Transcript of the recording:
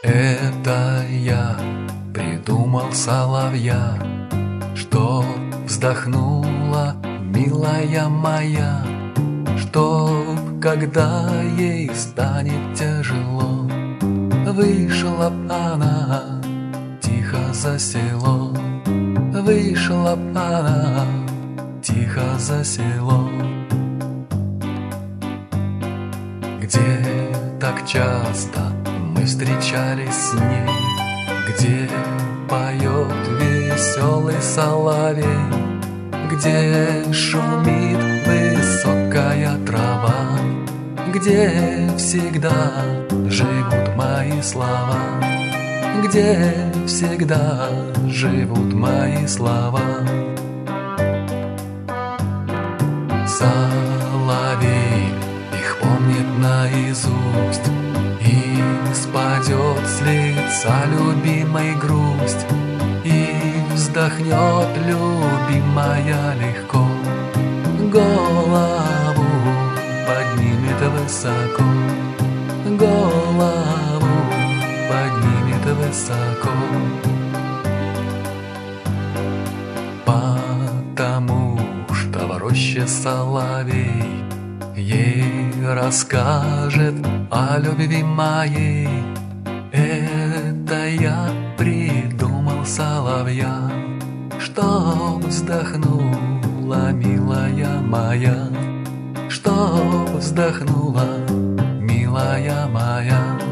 Это я придумал соловья, что вздохнула милая моя, чтоб, когда ей станет тяжело, вышла б она тихо за село, вышла б она тихо за село. Где так часто мы встречались с ней, где поет веселый соловей, где шумит высокая трава, где всегда живут мои слова, где всегда живут мои слова. Соловей их помнит наизусть, и спадет с лица любимой грусть, и вздохнет любимая легко, голову поднимет высоко, голову поднимет высоко. Потому что в роще соловей ей расскажет о любви моей. Это я придумал соловья, чтоб вздохнула милая моя, чтоб вздохнула милая моя.